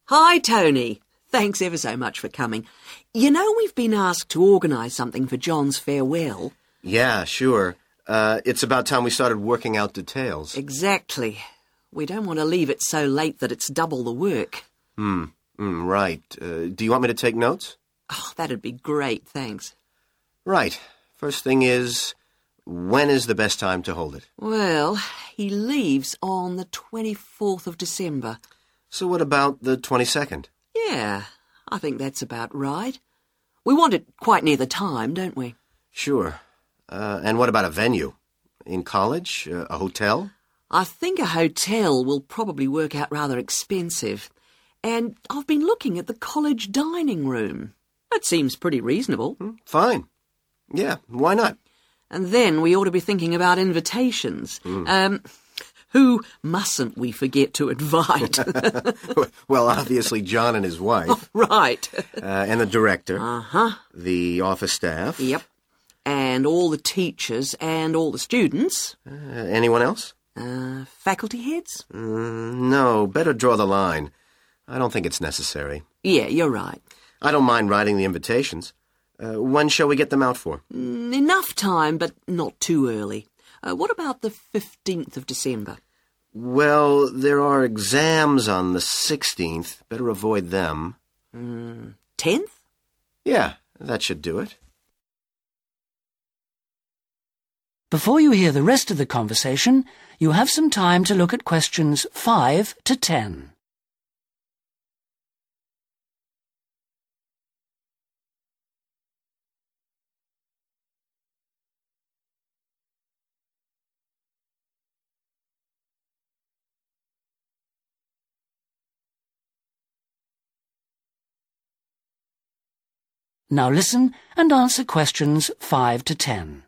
Hi, Tony. Thanks ever so much for coming. You know we've been asked to organise something for John's farewell. Yeah, sure. It's about time we started working out details. Exactly. We don't want to leave it so late that it's double the work. Right. Do you want me to take notes? Oh, that'd be great, thanks. Right. First thing is, when is the best time to hold it? Well, he leaves on the 24th of December. So what about the 22nd? Yeah, I think that's about right. We want it quite near the time, don't we? Sure. And what about a venue? In college? A hotel? I think a hotel will probably work out rather expensive. And I've been looking at the college dining room. That seems pretty reasonable. Fine. Yeah, why not? And then we ought to be thinking about invitations. Who mustn't we forget to invite? Well, obviously John and his wife. Right. And the director. Uh-huh. The office staff. Yep. And all the teachers and all the students. Anyone else? Faculty heads? No, better draw the line. I don't think it's necessary. Yeah, you're right. I don't mind writing the invitations. When shall we get them out for? Enough time, but not too early. What about the 15th of December? Well, there are exams on the 16th. Better avoid them. 10th? Yeah, that should do it. Before you hear the rest of the conversation, you have some time to look at questions 5 to 10. Now listen and answer questions 5 to 10.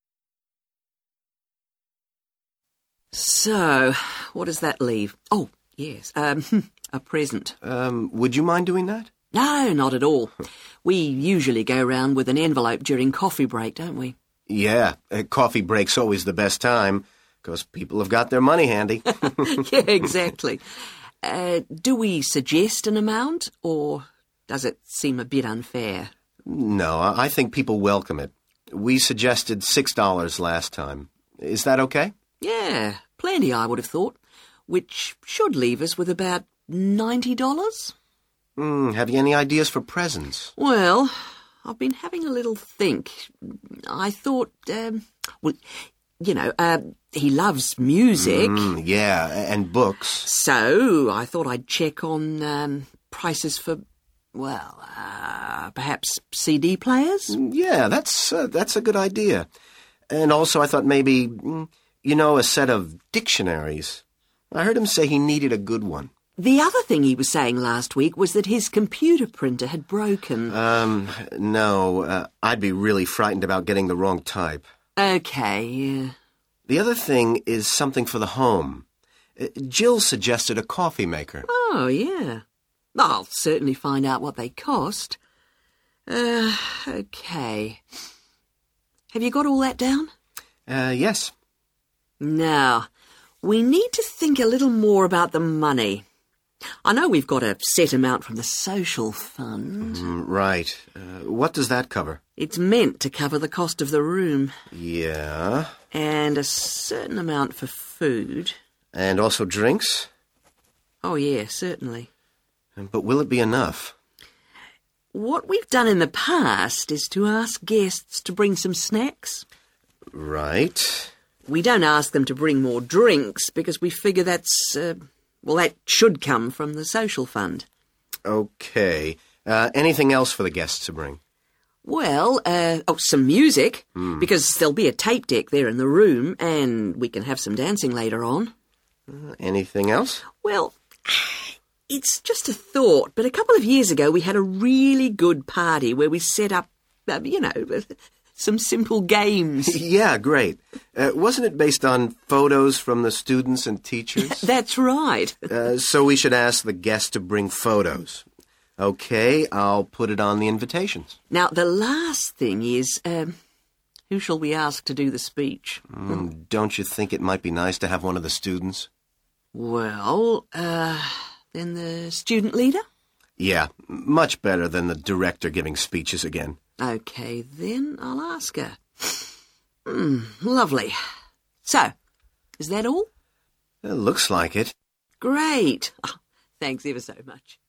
So, what does that leave? Oh, yes, a present. Would you mind doing that? No, not at all. We usually go round with an envelope during coffee break, don't we? Yeah, coffee break's always the best time, because people have got their money handy. Yeah, exactly. Do we suggest an amount, or does it seem a bit unfair? No, I think people welcome it. We suggested $6 last time. Is that okay? Yeah, plenty, I would have thought, which should leave us with about $90. Have you any ideas for presents? Well, I've been having a little think. I thought, he loves music. Yeah, and books. So I thought I'd check on prices for, perhaps CD players? Yeah, that's a good idea. And also I thought maybe, a set of dictionaries. I heard him say he needed a good one. The other thing he was saying last week was that his computer printer had broken. No, I'd be really frightened about getting the wrong type. Okay, yeah. The other thing is something for the home. Jill suggested a coffee maker. Oh, yeah. I'll certainly find out what they cost. Okay. Have you got all that down? Yes. Now, we need to think a little more about the money. I know we've got a set amount from the social fund. Right. What does that cover? It's meant to cover the cost of the room. Yeah. And a certain amount for food. And also drinks? Oh, yeah, certainly. But will it be enough? What we've done in the past is to ask guests to bring some snacks. Right. We don't ask them to bring more drinks because we figure that should come from the social fund. Okay. Anything else for the guests to bring? Well, some music, because there'll be a tape deck there in the room, and we can have some dancing later on. Anything else? Well, it's just a thought, but a couple of years ago we had a really good party where we set up, some simple games. Yeah, great. Wasn't it based on photos from the students and teachers? That's right. So we should ask the guests to bring photos. Okay, I'll put it on the invitations. Now, the last thing is, who shall we ask to do the speech? Don't you think it might be nice to have one of the students? Well, then the student leader? Yeah, much better than the director giving speeches again. OK, then I'll ask her. Lovely. So, is that all? It looks like it. Great. Oh, thanks ever so much.